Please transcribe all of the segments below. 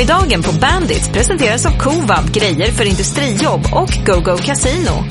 Dagen på Bandit presenteras av Covab, grejer för industrijobb, och GoGo Casino.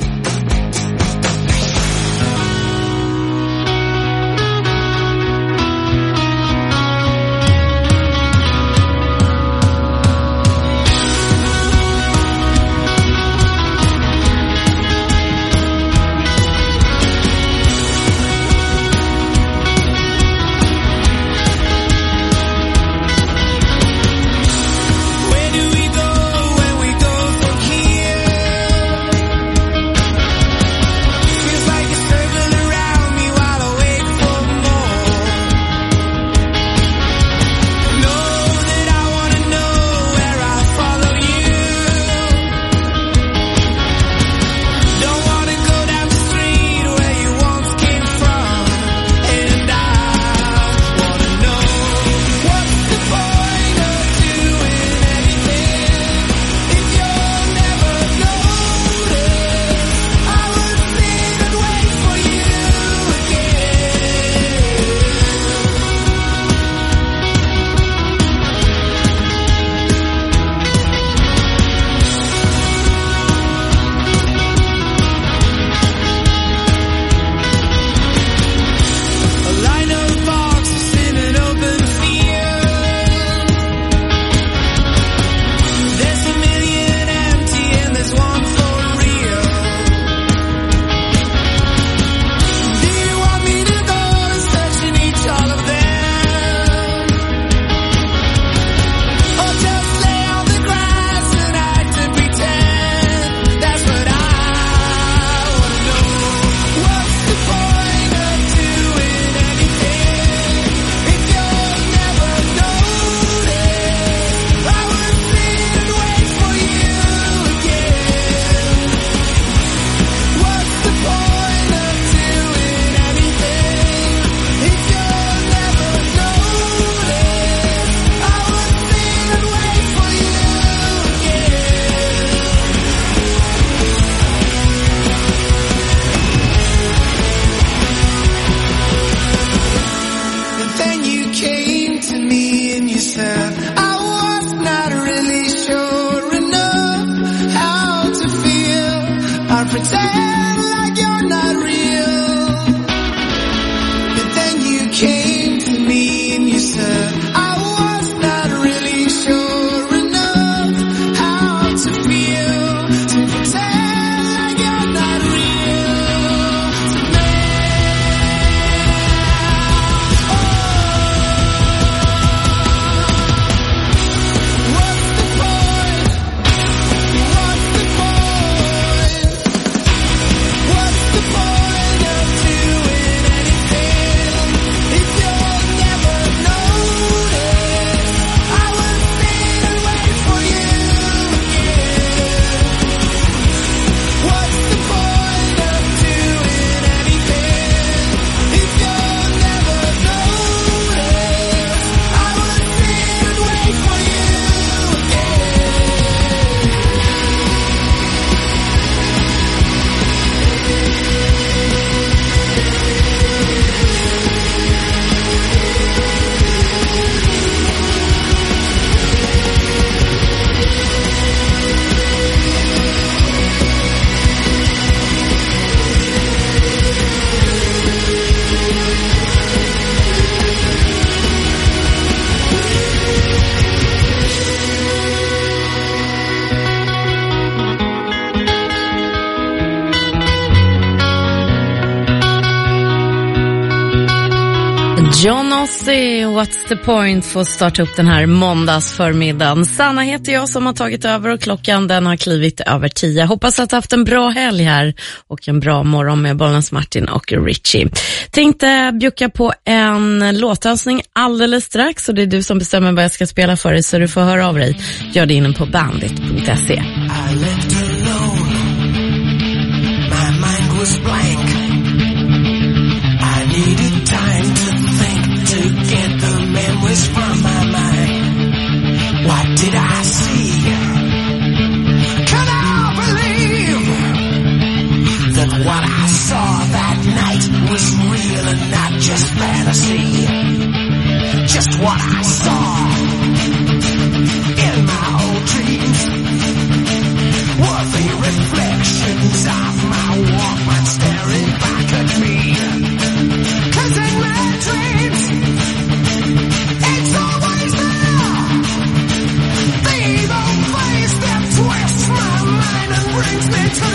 John Ossie, What's the point, för att starta upp den här måndagsförmiddagen. Sanna heter jag som har tagit över och klockan den har klivit över 10. Hoppas att du haft en bra helg här och en bra morgon med Bollnäs Martin och Richie. Tänkte bjucka på en låtönskning alldeles strax och det är du som bestämmer vad jag ska spela för dig, så du får höra av dig. Gör det inne på bandit.se. I left alone. My mind was blank. I needed time to think, to get the memories from my mind. What did I see? Can I believe that what I saw that night was real and not just fantasy? Just what I saw in my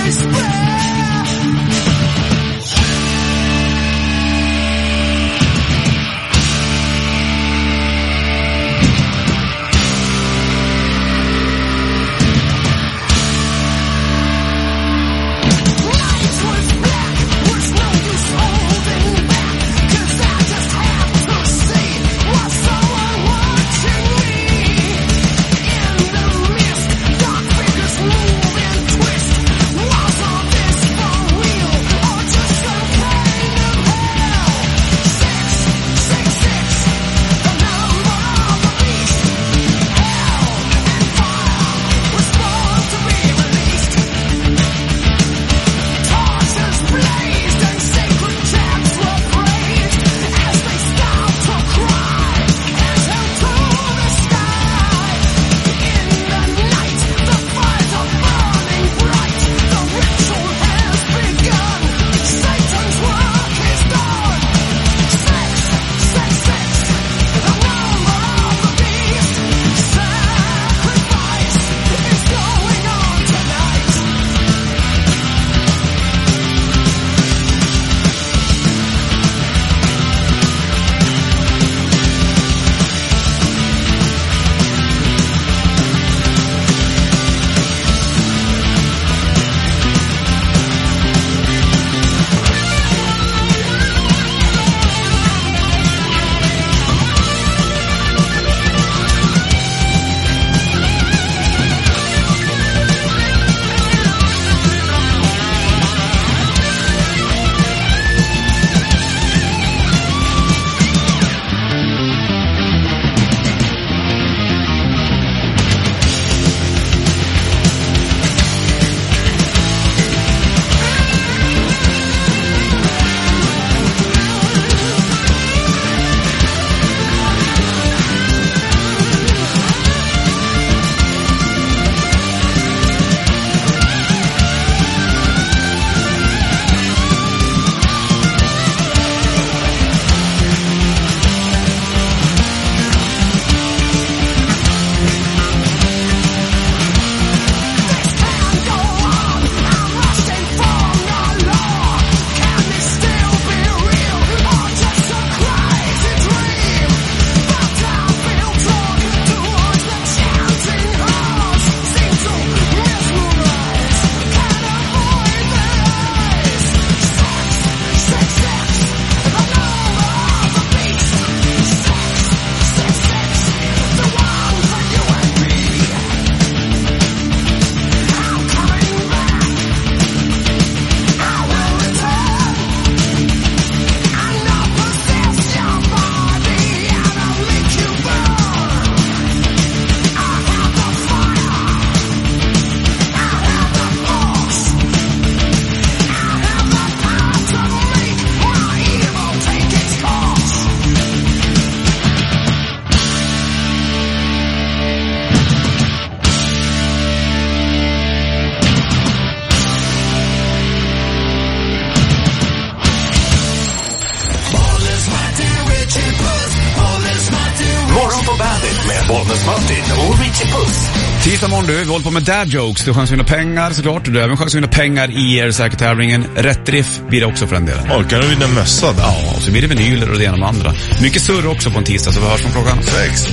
Bollnäs Martin och Richie Puss. Tisdag morgon du, vi håller på med dad jokes. Du chansar vinna pengar såklart. Du har även chansar vinna pengar i er säkertävlingen. Rätt riff blir det också för den delen. Orkar du vinna mössa där? Ja, och så blir det vinyler och det ena och det andra. Mycket surr också på en tisdag, så vi hörs från klockan 6.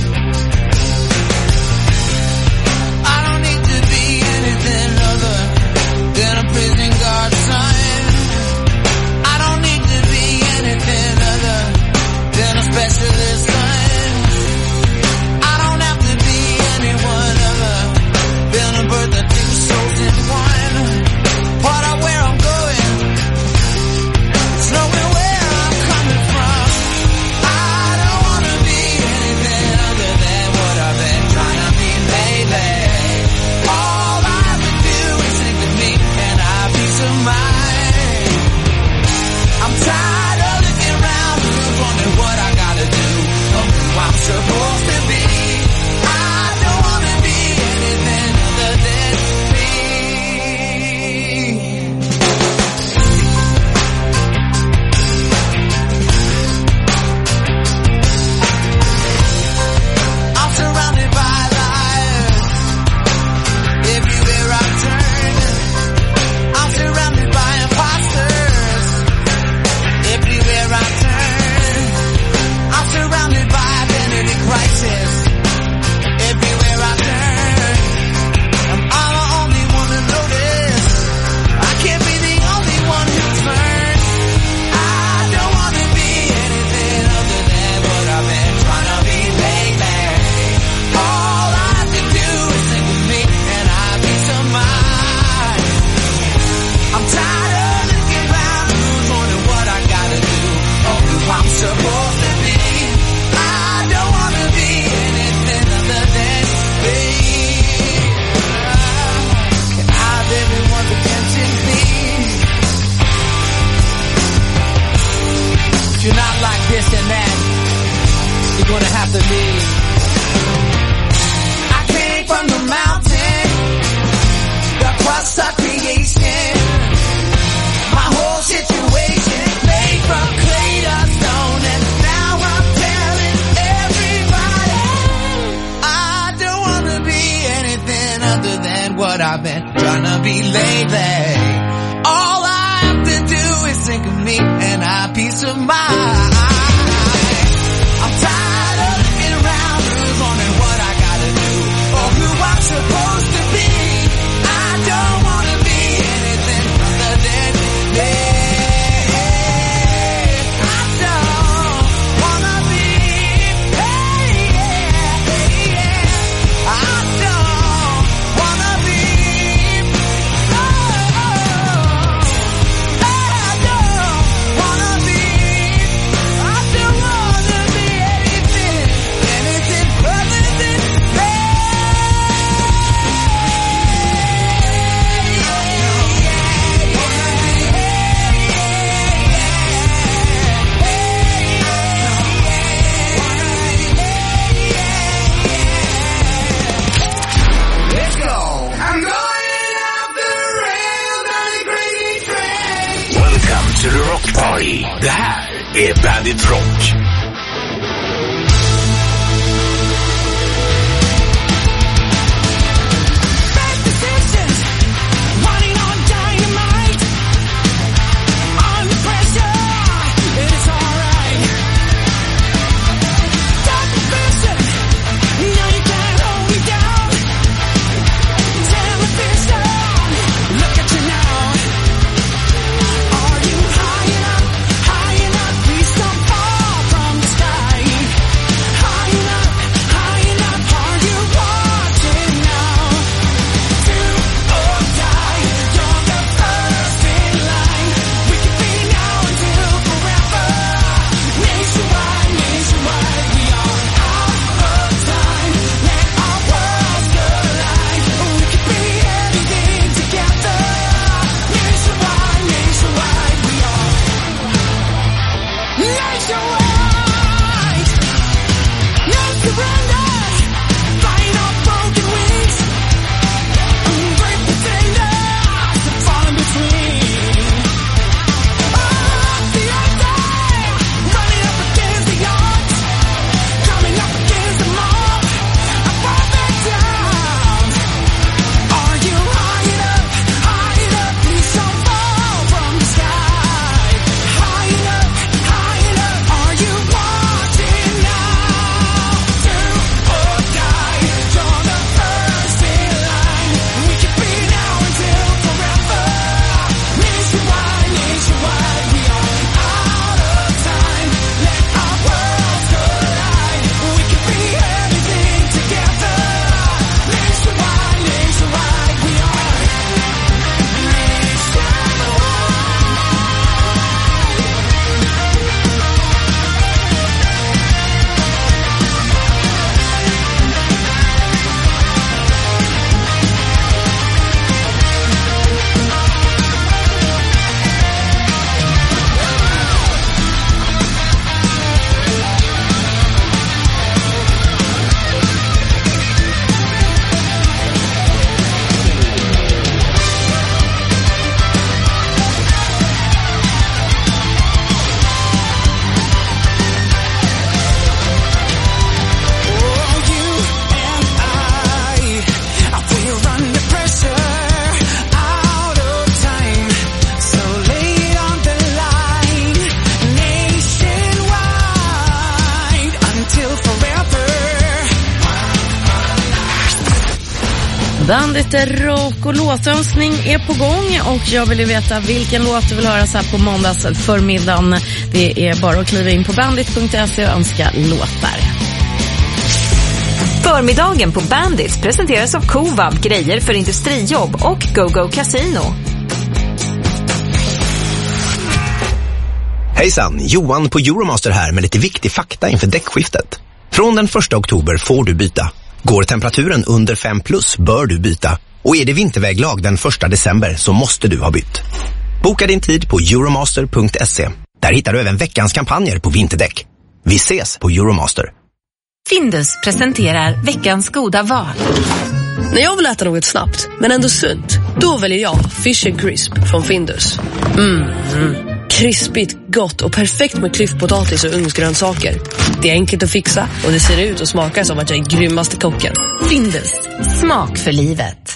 Where I'm coming from, I don't wanna be anything other than other than what I've been trying to be lately. All I have to do is think of me and have peace of mind. I'm tired of looking around, who's wondering what I gotta do or who I'm supposed to be. I don't wanna be anything other than me. I don't wanna be, I don't wanna be, anything other than me. Let's go. I'm going off the rails on a crazy train. Welcome to the Rock Party. Det här är Bandit Rock. Bad decisions, running on dynamite. Under pressure, it's alright. Tough vision, now you can't hold me down. Television, look at you now. Are you high enough? High enough? Please don't fall from the sky. High enough? High enough? Are you watching now? Do or die, you're the first in line. We could be now until forever. Nationwide, nationwide, we are out of time. Let our worlds collide. We could be anything together. Nationwide, nationwide, we are nationwide. No surrender, flying on broken wings. Great pretenders to fall in between. The other, running up against the odds, coming up against the mob. I fall back down. Are you high enough? High enough? Please don't fall from the sky. High enough? High enough? Are you watching now? Do or die, you're the first in line. We could be now until forever. Nationwide, nationwide, we are out of time. Let our worlds collide. We could be anything together. Nationwide, nationwide, we are Bandit Rock och låtönskning är på gång och jag vill ju veta vilken låt du vill höra så här på måndags förmiddagen. Det är bara att kliva in på bandit.se och önska låtar. Förmiddagen på Bandit presenteras av Covab, grejer för industrijobb, och GoGo Casino. Hejsan, Johan på Euromaster här med lite viktig fakta inför däckskiftet. Från den 1 oktober får du byta. Går temperaturen under 5+ bör du byta. Och är det vinterväglag den 1 december så måste du ha bytt. Boka din tid på euromaster.se. Där hittar du även veckans kampanjer på vinterdäck. Vi ses på Euromaster. Findus presenterar veckans goda val. När jag vill äta något snabbt, men ändå sunt, då väljer jag Fish & Crisp från Findus. Krispigt, gott och perfekt med klyftpotatis och ugnsgrönsaker. Det är enkelt att fixa och det ser ut och smakar som att jag är grymmaste kocken. Findus, smak för livet.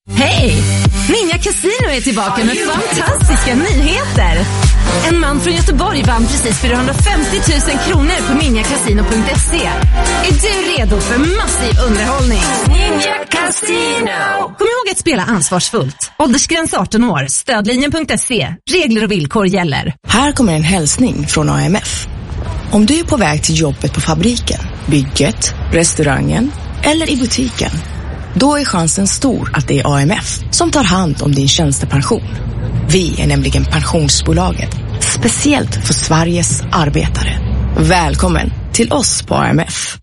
Hej! Ninja Casino är tillbaka med fantastiska nyheter. En man från Göteborg vann precis 450 000 kronor på ninjakasino.se. Är du redo för massiv underhållning? Ninja Casino! Kom ihåg att spela ansvarsfullt. Åldersgräns 18 år. Stödlinjen.se. Regler och villkor gäller. Här kommer en hälsning från AMF. Om du är på väg till jobbet på fabriken, bygget, restaurangen eller i butiken, då är chansen stor att det är AMF som tar hand om din tjänstepension. Vi är nämligen pensionsbolaget, speciellt för Sveriges arbetare. Välkommen till oss på AMF.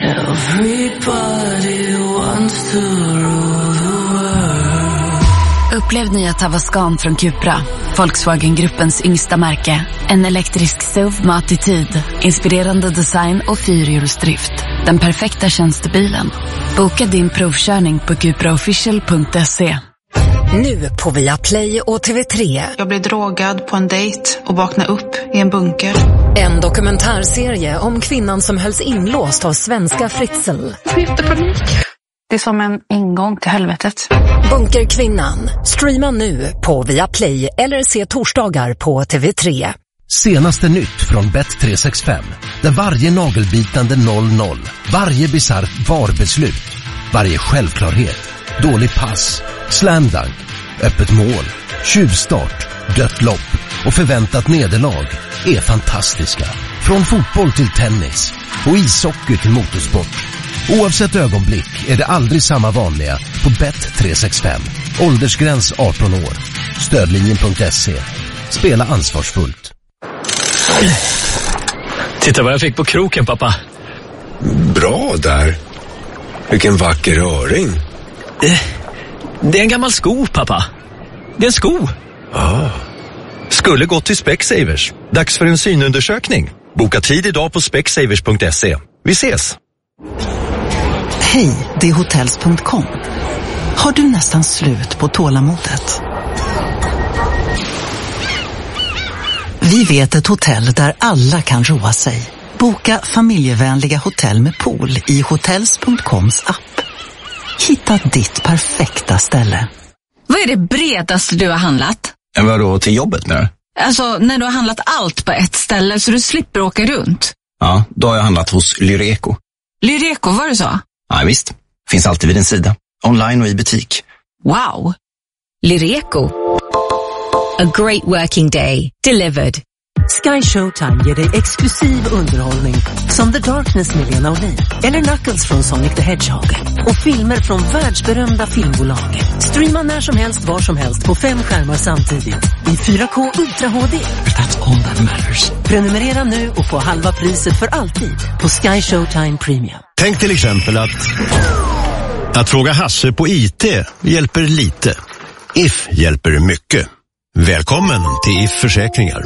Upplev nya Tavascan från Cupra, Volkswagen-gruppens yngsta märke. En elektrisk SUV med attityd, inspirerande design och 4-hjulsdrift. Den perfekta tjänstebilen. Boka din provkörning på cupraofficial.se. Nu på Viaplay och TV3. Jag blev drogad på en dejt och vaknade upp i en bunker. En dokumentärserie om kvinnan som hölls inlåst av svenska Fritzl. Jättepanik. Det är som en ingång till helvetet. Bunkerkvinnan. Streama nu på Viaplay eller se torsdagar på TV3. Senaste nytt från Bet365. Där varje nagelbitande 0-0, varje bizarrt VAR-beslut, varje självklarhet, dålig pass, slamdunk, öppet mål, tjuvstart, dött lopp och förväntat nederlag är fantastiska. Från fotboll till tennis och ishockey till motorsport. Oavsett ögonblick är det aldrig samma vanliga på Bet365. Åldersgräns 18 år. Stödlinjen.se. Spela ansvarsfullt. Titta vad jag fick på kroken, pappa. Bra där. Vilken vacker öring. Det är en gammal sko, pappa. Det är en sko. Skulle gått till Specsavers. Dags för en synundersökning. Boka tid idag på specsavers.se. Vi ses. Hej, det är hotels.com. Har du nästan slut på tålamodet? Vi vet ett hotell där alla kan roa sig. Boka familjevänliga hotell med pool i hotels.coms app. Hitta ditt perfekta ställe. Vad är det bredaste du har handlat? Vadå, till jobbet nu? Alltså, när du har handlat allt på ett ställe så du slipper åka runt. Ja, då har jag handlat hos Lyreco. Lyreco, var det så? Ja, visst. Finns alltid vid din sida. Online och i butik. Wow! Lyreco. A great working day. Delivered. Sky Showtime ger dig exklusiv underhållning som The Darkness med Lena Olin eller Knuckles från Sonic the Hedgehog och filmer från världsberömda filmbolag. Streama när som helst, var som helst på 5 skärmar samtidigt i 4K Ultra HD. That's all that matters. Prenumerera nu och få halva priset för alltid på Sky Showtime Premium. Tänk till exempel att fråga Hasse på IT hjälper lite. If hjälper mycket. Välkommen till If Försäkringar.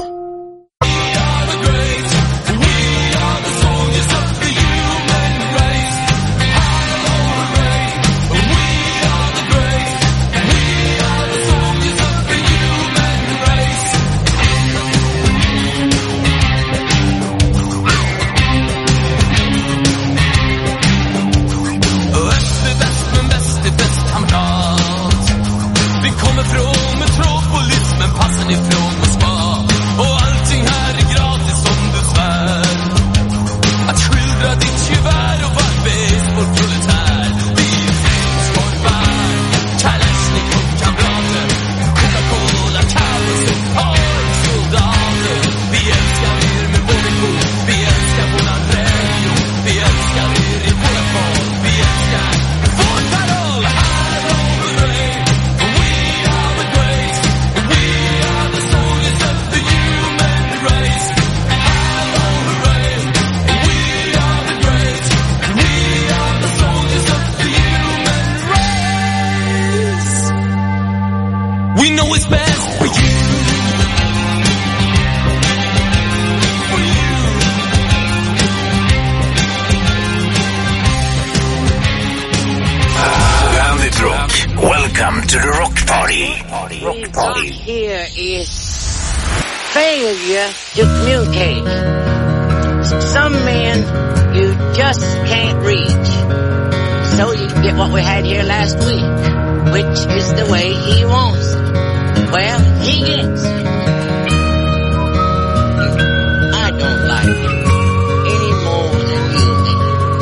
Welcome to the Rock Party. Rock Party. Here is failure to communicate. Some men you just can't reach. So you get what we had here last week. which is the way he wants it. Well, he gets it. I don't like it any more than you do.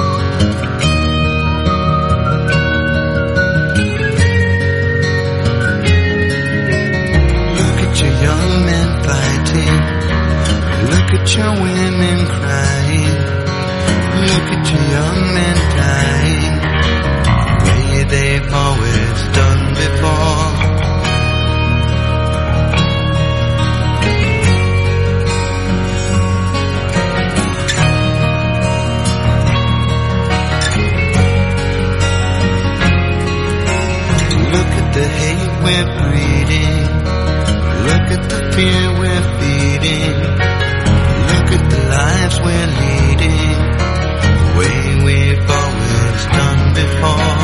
Look at your young men fighting. Look at your women crying. Look at your young men dying. The way they've always done before. Look at the hate we're breeding. Look at the fear we're feeding. Look at the lives we're leading. The way we've always done before.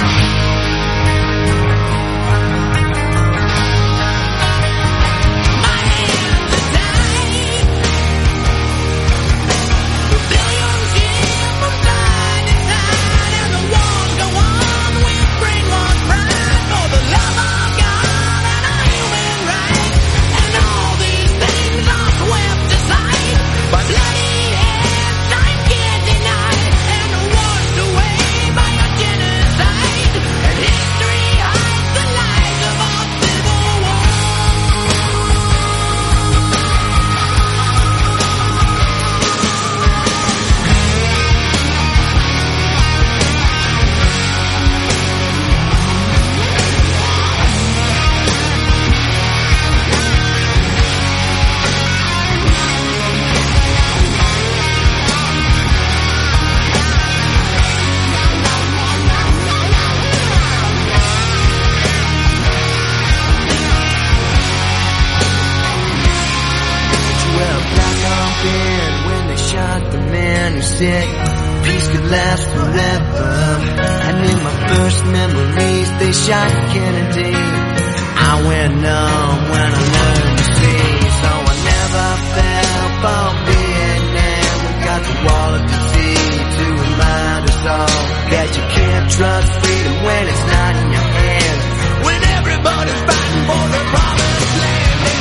Said peace could last forever. And in my first memories they shot Kennedy. I went numb when I learned to see. So I never fell for Vietnam. We got the wall of disease to remind us all that you can't trust freedom when it's not in your hands. When everybody's fighting for the promised land.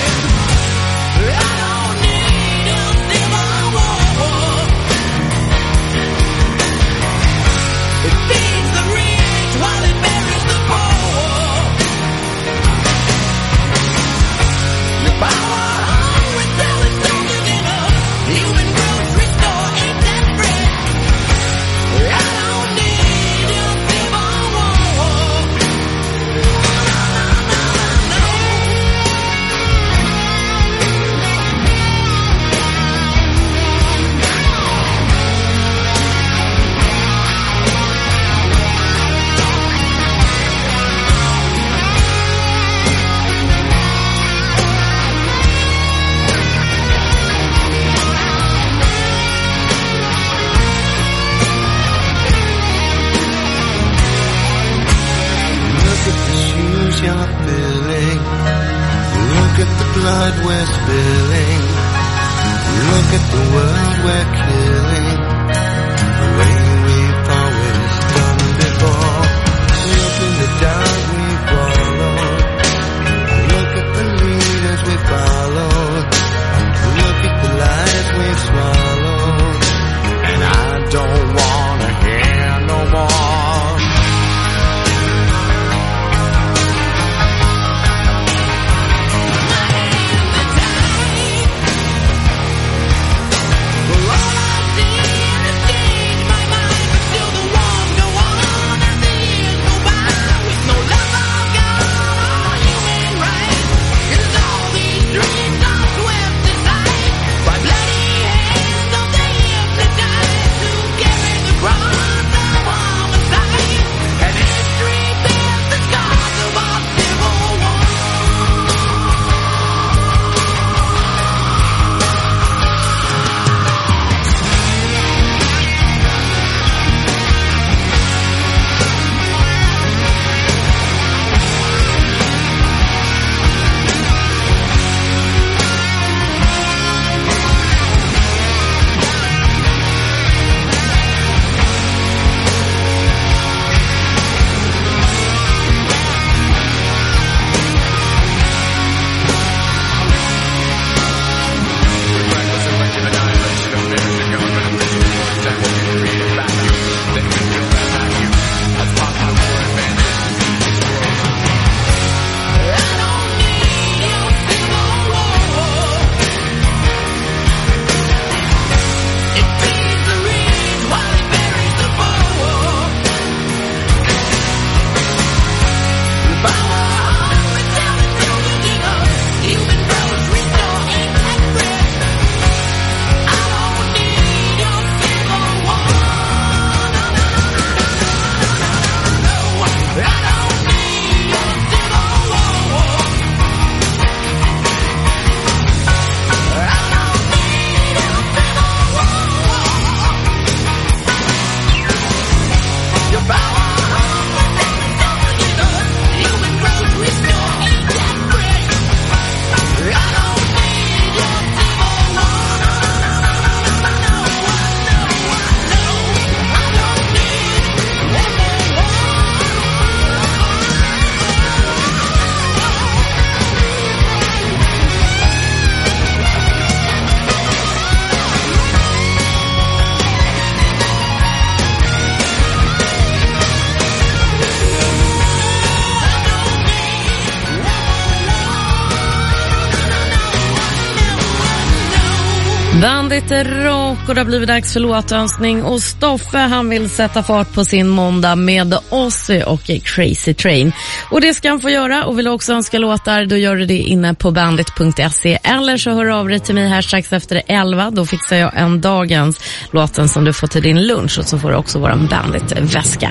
I don't need a civil war. It feeds the rich while it buries the poor. The power hungry selling soldiers in a human grocery store ain't that bread. I don't need a civil war. You're filling. Look at the blood we're spilling. Look at the world we're killing. The way we've always done before. Look in the dark we followed. Look at the leaders we followed. Look at the lies we've swallowed. And I don't wanna hear no more. For all I see Bandit Rock, och det har blivit dags för låtönskning. Och Stoffe, han vill sätta fart på sin måndag med Ozzy och Crazy Train. Och det ska han få göra. Och vill också önska låtar, då gör du det inne på bandit.se. Eller så hör av dig till mig här strax efter 11. Då fixar jag en dagens låten som du får till din lunch. Och så får du också vara en Bandit-väska.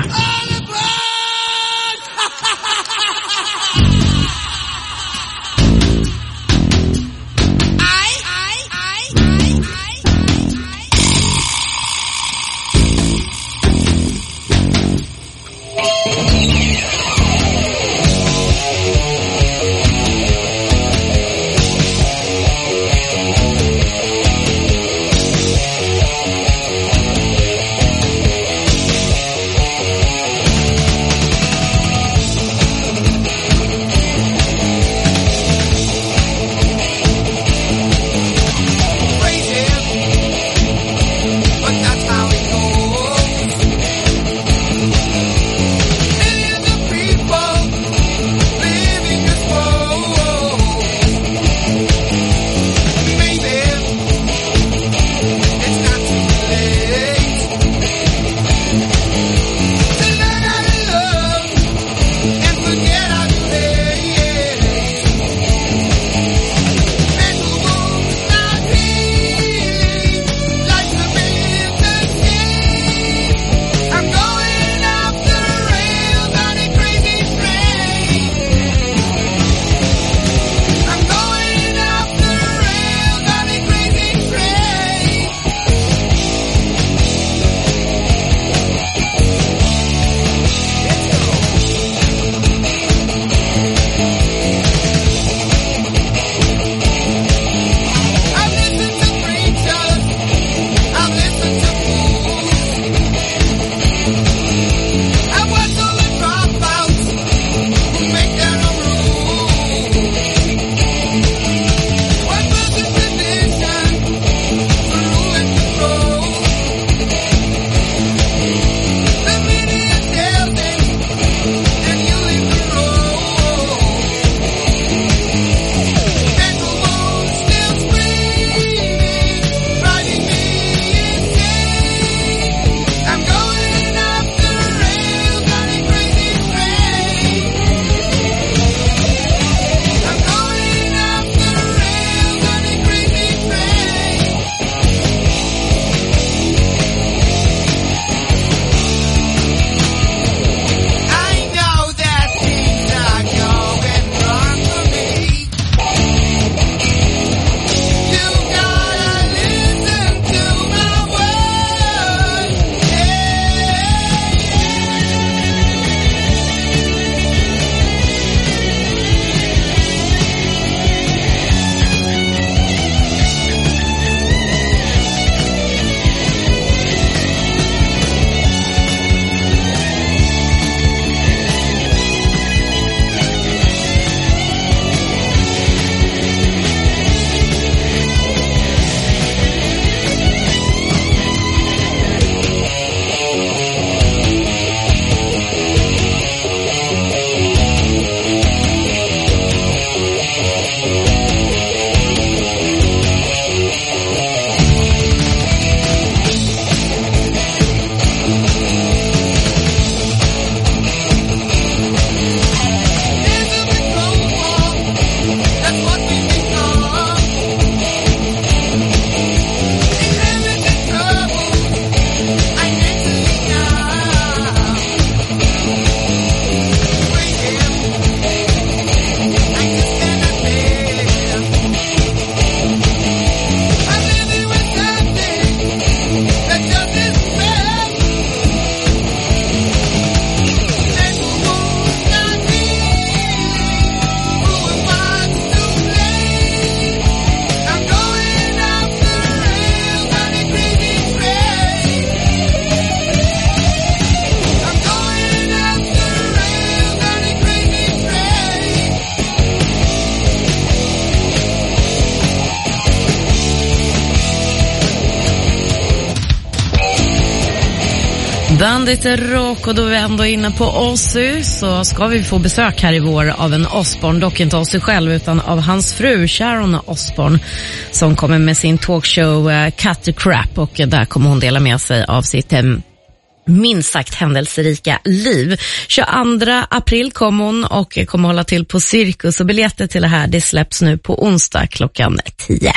Bandit Rock, och då är vi ändå inne på Ozzy, så ska vi få besök här i vår av en Osbourne, dock inte Ozzy själv utan av hans fru Sharon Osbourne, som kommer med sin talkshow Cut the Crap, och där kommer hon dela med sig av sitt minst sagt händelserika liv. 22 april kom hon och kommer hålla till på Cirkus, och biljetter till det här det släpps nu på onsdag klockan 10.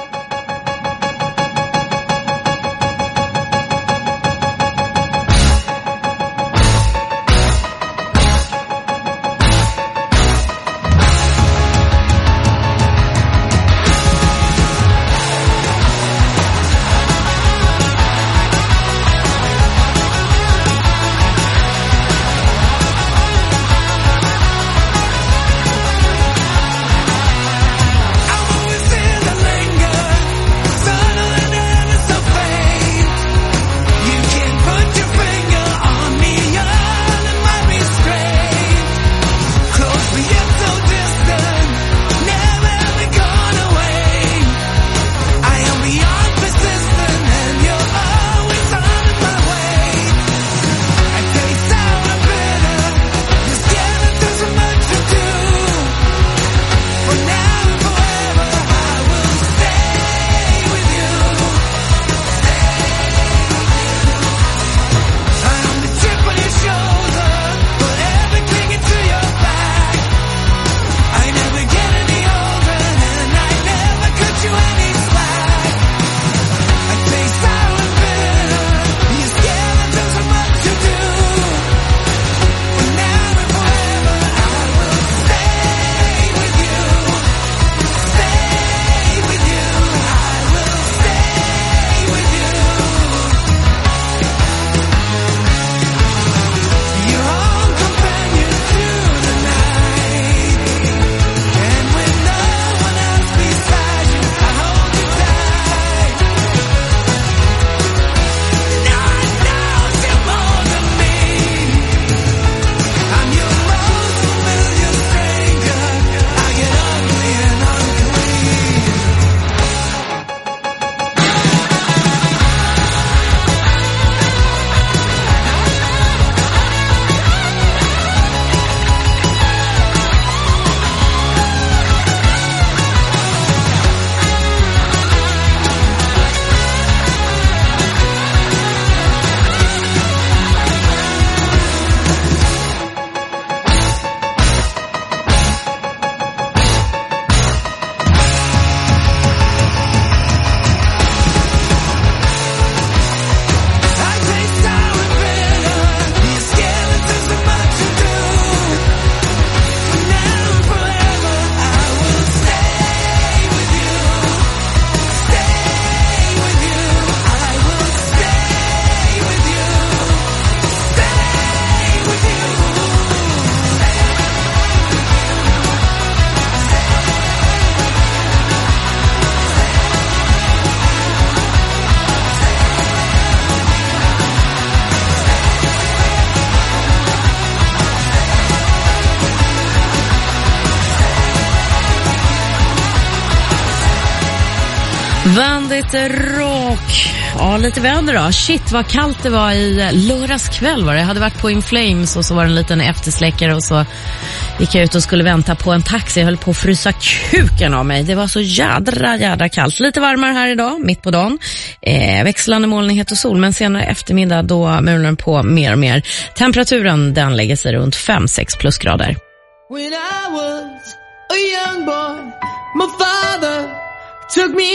Bandit Rock. Ja, lite väder då. Shit, vad kallt det var i lördags kväll var det. Jag hade varit på In Flames och så var det en liten eftersläckare och så gick jag ut och skulle vänta på en taxi. Jag höll på att frysa kuken av mig. Det var så jädra kallt. Lite varmare här idag, mitt på dagen. Växlande molnighet och sol, men senare eftermiddag då mulnar den på mer och mer. Temperaturen den lägger sig runt 5-6 plusgrader. When I was a young boy, my father took me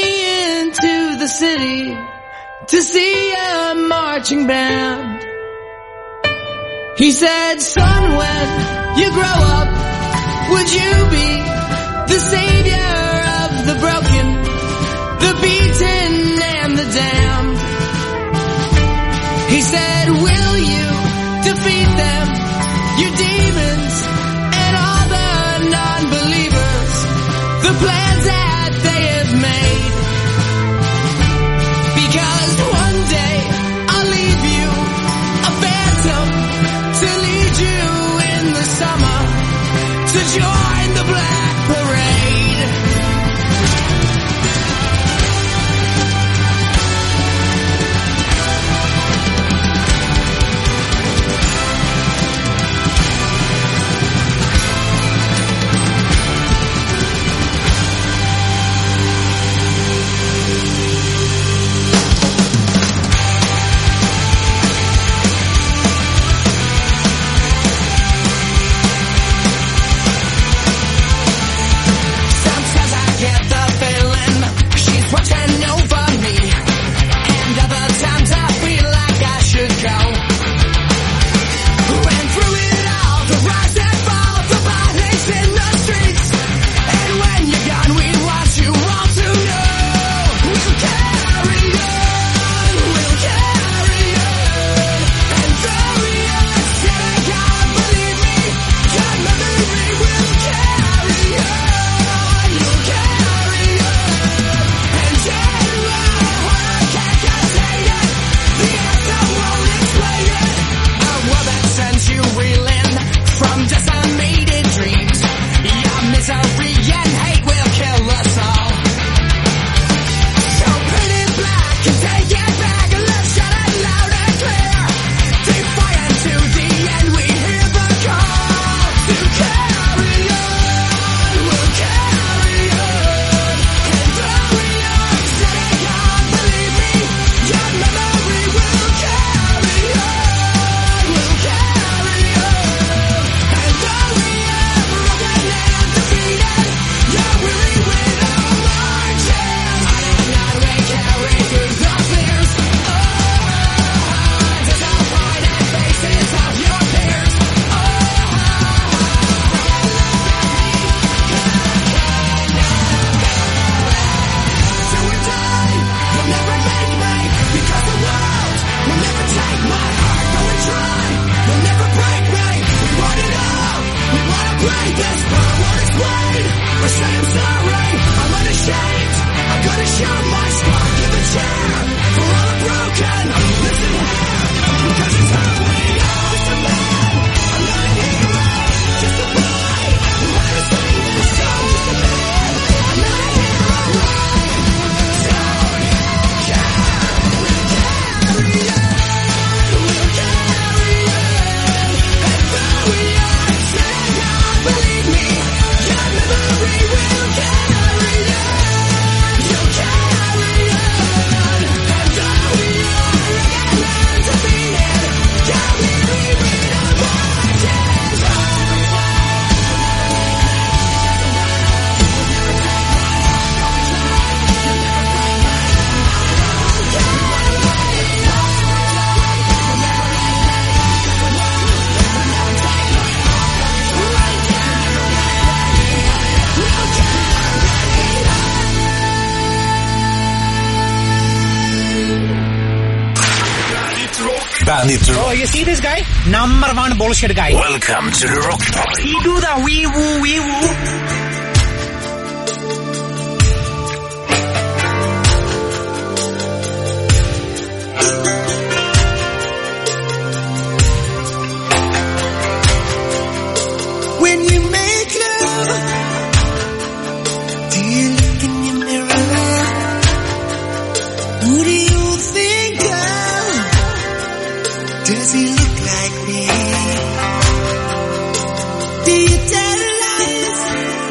into the city to see a marching band. He said, son, when you grow up, would you be the savior of the broken, the beaten and the damned? He said, will you defeat them, your demons and all the non-believers, the plans that they have made? Because one day I'll leave you a phantom to lead you in the summer to join the Black Parade. Bandit Rock. Oh, you see this guy? Number one bullshit guy. Welcome to the Rock Party. He do the wee woo wee woo. When you make love, do you look in your mirror? Who do you think of? Does he look like me? Do you tell lies?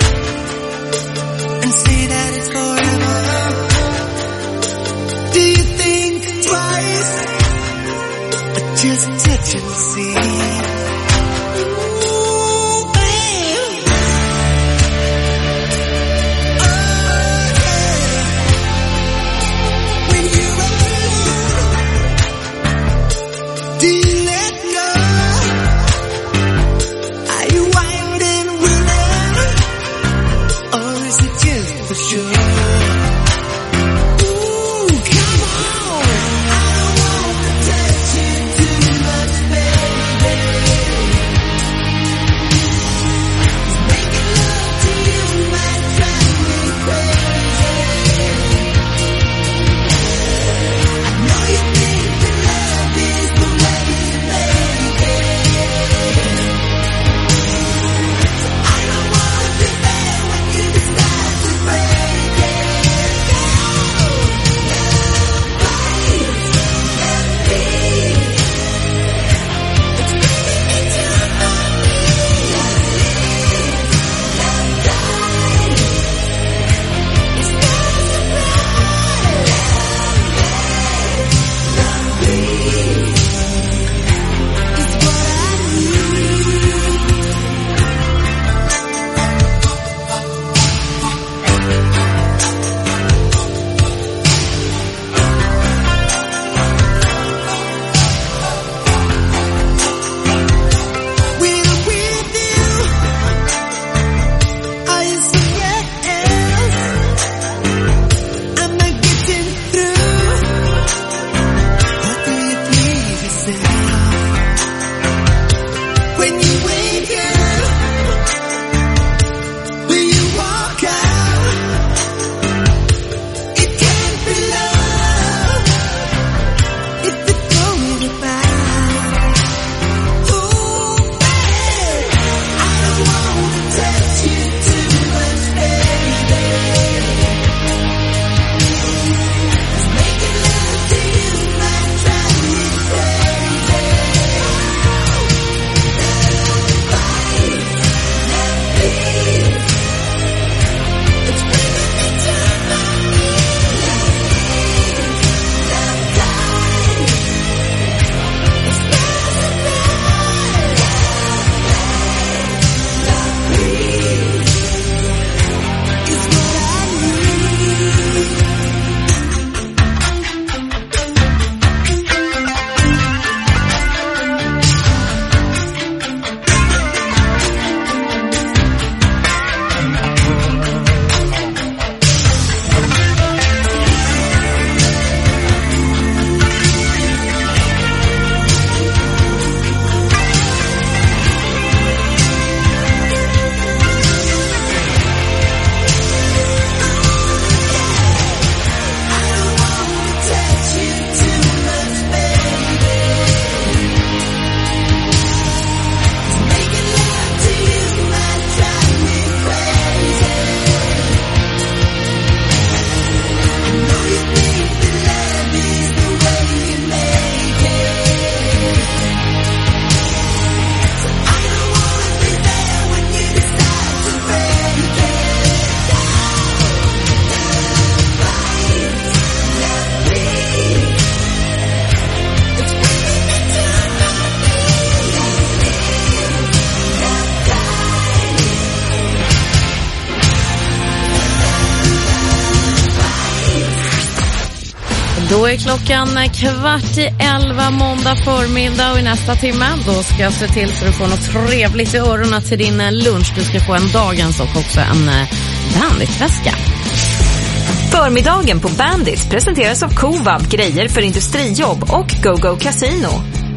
Då är klockan 10:15 måndag förmiddag och i nästa timme då ska jag se till så du får något trevligt i öronen till din lunch. Du ska få en dagens och också en Bandit-väska. Förmiddagen på Bandit presenteras av Covab, grejer för industrijobb och GoGo Casino.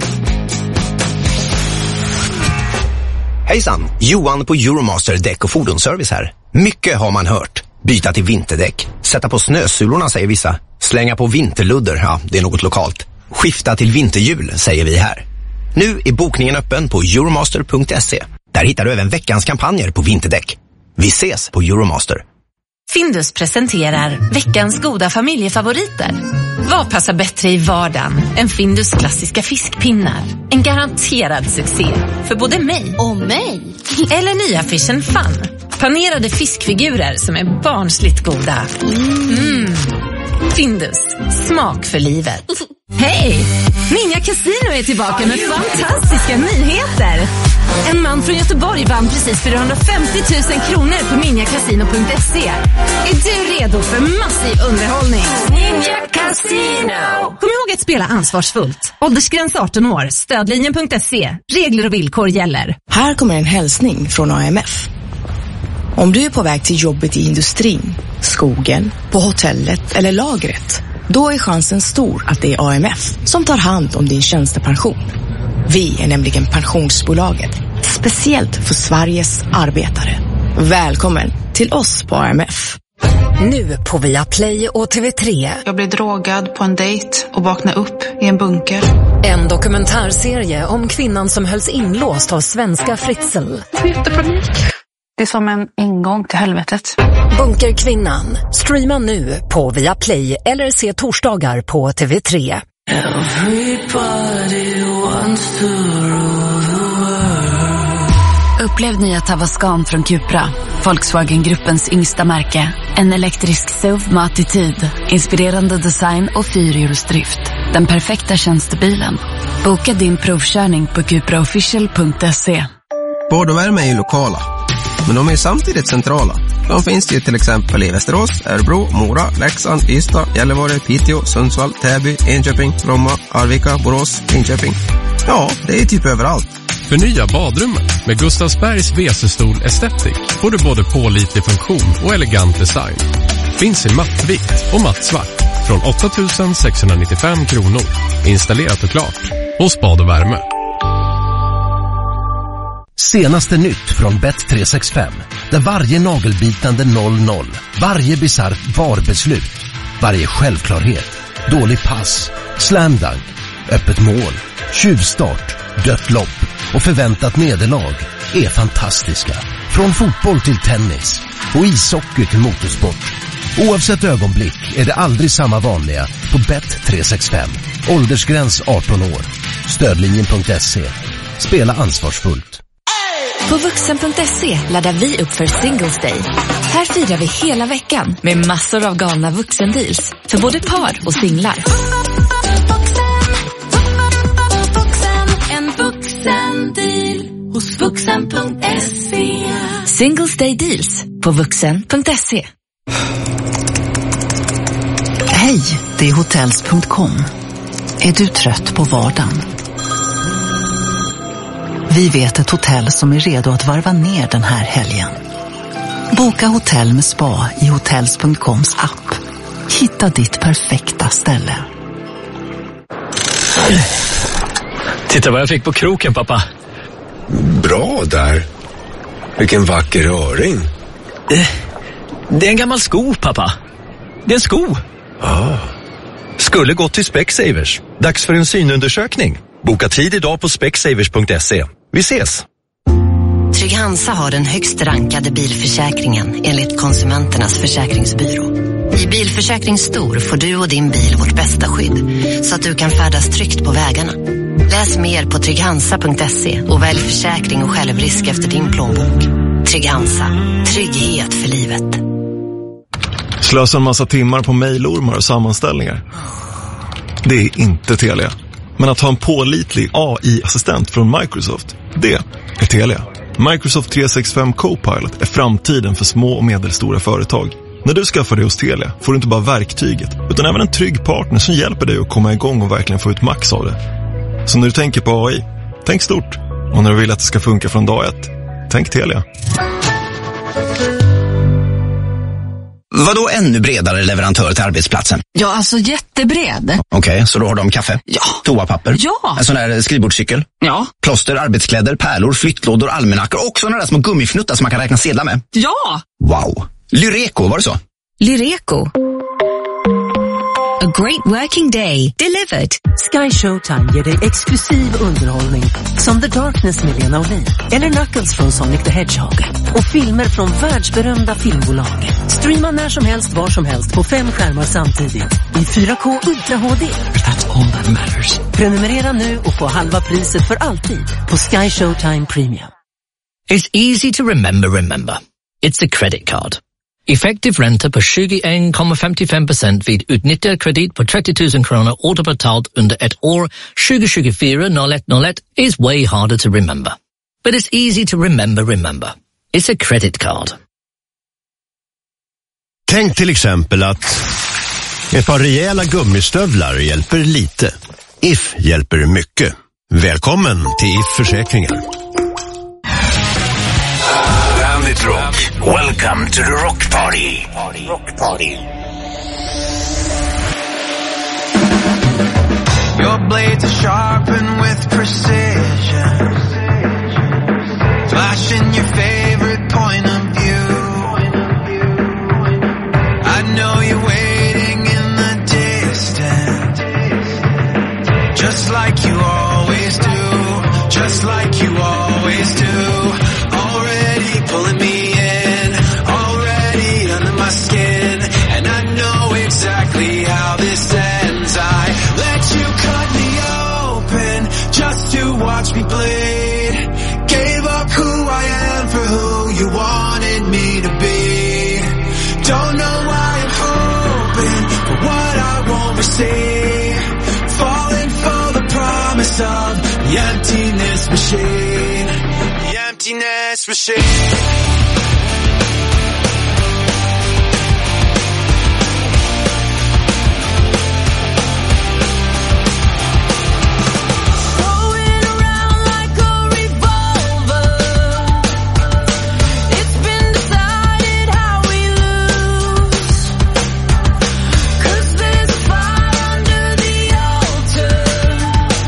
Hejsan, Johan på Euromaster däck och fordonsservice här. Mycket har man hört. Byta till vinterdäck. Sätta på snösulorna säger vissa. Slänga på vinterludder, ja det är något lokalt. Skifta till vinterhjul säger vi här. Nu är bokningen öppen på euromaster.se. Där hittar du även veckans kampanjer på vinterdäck. Vi ses på Euromaster. Findus presenterar veckans goda familjefavoriter. Vad passar bättre i vardagen än Findus klassiska fiskpinnar? En garanterad succé för både mig och mig. Eller nya Fish and Fun. Panerade fiskfigurer som är barnsligt goda. Findus, smak för livet. Hej! Ninja Casino är tillbaka med fantastiska nyheter. En man från Göteborg vann precis 450 000 kronor på ninjacasino.se. Är du redo för massiv underhållning? Ninja Casino! Kom ihåg att spela ansvarsfullt. Åldersgräns 18 år. Stödlinjen.se. Regler och villkor gäller. Här kommer en hälsning från AMF. Om du är på väg till jobbet i industrin, skogen, på hotellet eller lagret, då är chansen stor att det är AMF som tar hand om din tjänstepension. Vi är nämligen pensionsbolaget, speciellt för Sveriges arbetare. Välkommen till oss på AMF. Nu på Viaplay och TV3. Jag blev drogad på en dejt och vaknade upp i en bunker. En dokumentärserie om kvinnan som hölls inlåst av svenska Fritzl. Jättepanik. Det är som en ingång till helvetet. Bunkerkvinnan. Streama nu på Viaplay eller se torsdagar på TV3. Everybody wants to rule the world. Upplev nya Tavascan från Cupra, Volkswagen-gruppens yngsta märke. En elektrisk SUV med attityd, inspirerande design och 4-hjulsdrift. Den perfekta tjänstebilen. Boka din provkörning på cupraofficial.se. Bord och värme är ju lokala, men de är samtidigt centrala. De finns ju till exempel i Västerås, Örebro, Mora, Leksand, Ystad, Gällivare, Piteå, Sundsvall, Täby, Enköping, Bromma, Arvika, Borås, Linköping. Ja, det är typ överallt. Förnya badrummet med Gustavsbergs WC-stol Aesthetic får du både pålitlig funktion och elegant design. Finns i mattvitt och mattsvart från 8 695 kronor. Installerat och klart hos Bad och Värme. Senaste nytt från Bet365, där varje nagelbitande 0-0, varje bisarrt VAR-beslut, varje självklarhet, dålig pass, slamdunk, öppet mål, tjuvstart, dött lopp och förväntat nederlag är fantastiska. Från fotboll till tennis och ishockey till motorsport. Oavsett ögonblick är det aldrig samma vanliga på Bet365. Åldersgräns 18 år. Stödlinjen.se. Spela ansvarsfullt. På vuxen.se laddar vi upp för Singles Day. Här firar vi hela veckan med massor av galna vuxendeals för både par och singlar. En vuxendeal hos vuxen.se. Singles Day deals på vuxen.se. Hej, det är hotels.com. Är du trött på vardagen? Vi vet ett hotell som är redo att varva ner den här helgen. Boka hotell med spa i hotels.coms app. Hitta ditt perfekta ställe. Titta vad jag fick på kroken, pappa. Bra där. Vilken vacker öring. Det är en gammal sko, pappa. Det är en sko. Skulle gått till Specsavers. Dags för en synundersökning. Boka tid idag på specsavers.se. Vi ses! Trygg-Hansa har den högst rankade bilförsäkringen enligt Konsumenternas försäkringsbyrå. I Bilförsäkring Stor får du och din bil vårt bästa skydd så att du kan färdas tryggt på vägarna. Läs mer på trygghansa.se och välj försäkring och självrisk efter din plånbok. Trygg-Hansa. Trygghet för livet. Slösa en massa timmar på mejlormar och sammanställningar. Det är inte Telia. Men att ha en pålitlig AI-assistent från Microsoft, det är Telia. Microsoft 365 Copilot är framtiden för små och medelstora företag. När du skaffar det hos Telia får du inte bara verktyget utan även en trygg partner som hjälper dig att komma igång och verkligen få ut max av det. Så när du tänker på AI, tänk stort. Och när du vill att det ska funka från dag ett, tänk Telia. Vadå ännu bredare leverantör till arbetsplatsen? Ja, alltså jättebred. Okej, så då har de kaffe? Ja. Toapapper? Ja. En sån där skrivbordscykel? Ja. Plåster, arbetskläder, pärlor, flyttlådor, almanackor och såna där små gummifnuttar som man kan räkna sedlar med? Ja. Wow. Lyreco, var det så? Lyreco. A great working day delivered. Sky Showtime ger dig exklusiv underhållning som The Darkness med Lena Olin eller Knuckles från Sonic the Hedgehog och filmer från världsberömda filmbolag. Streama när som helst, var som helst på 5 skärmar samtidigt i 4K Ultra HD. That's all that matters. Prenumerera nu och få halva priset för alltid på Sky Showtime Premium. It's easy to remember. It's the credit card. Effektiv ränta på 21,55% vid utnyttjad kredit på 30 000 kronor återbetalt under ett år 2024-01-01 is way harder to remember. But it's easy to remember. It's a credit card. Tänk till exempel att ett par rejäla gummistövlar hjälper lite. If hjälper mycket. Välkommen till If Försäkringar. Bandit Rock. Welcome to the Rock Party. Rock Party. Your blades are sharpened with precision, flashing your favorite point of view. I know you're waiting in the distance, just like you always do, just like you always do. Already pulling me in, already under my skin, and I know exactly how this ends. I let you cut me open just to watch me bleed. Gave up who I am for who you wanted me to be. Don't know why I'm hoping for what I won't receive. Falling for the promise of the emptiness machine. The emptiness machine.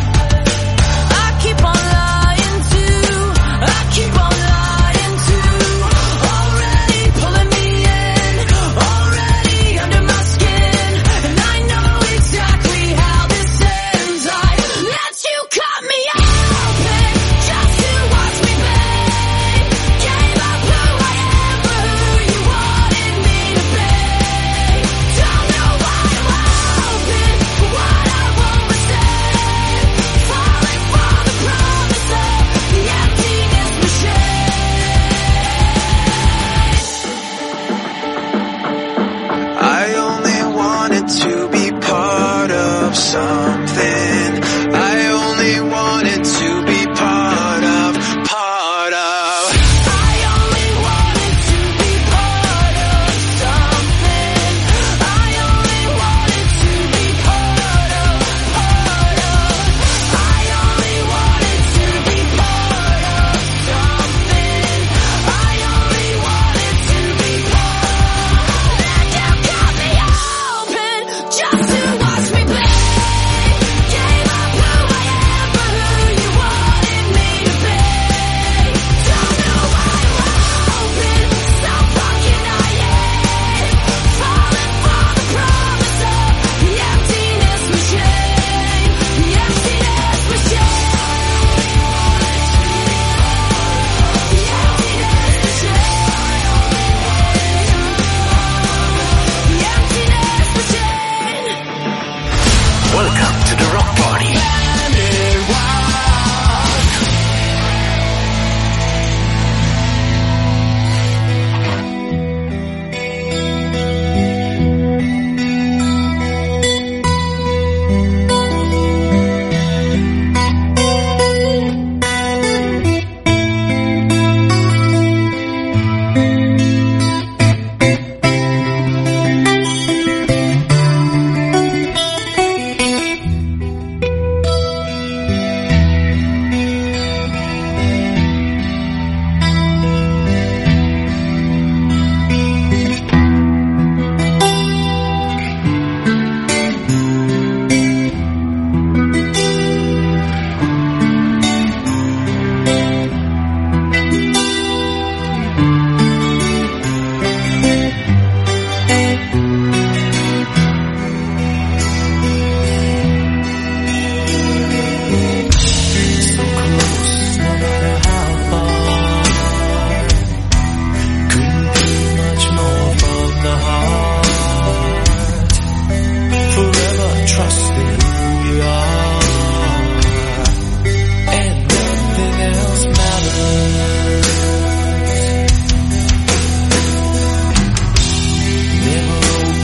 I keep on lying to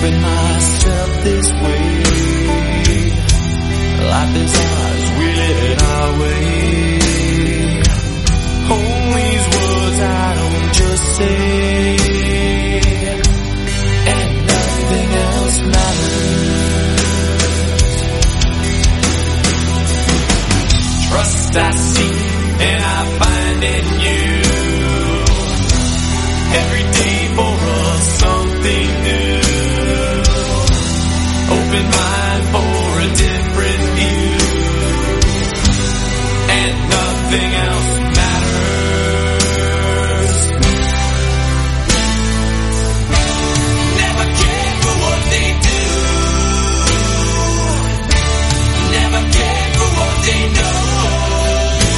proving myself this way. Life is ours, we live it our way. Hold these words I don't just say, and nothing else matters. Trust I seek and I find in you. Every day for us something new. Open mind for a different view, and nothing else matters. Never care for what they do. Never care for what they know.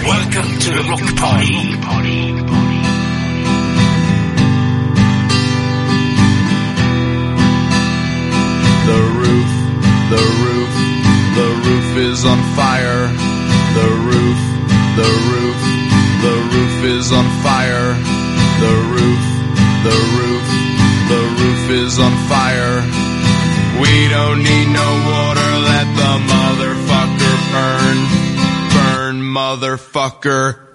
Welcome to the Rock Party. The roof is on fire. The roof is on fire. The roof is on fire. We don't need no water, let the motherfucker burn, motherfucker.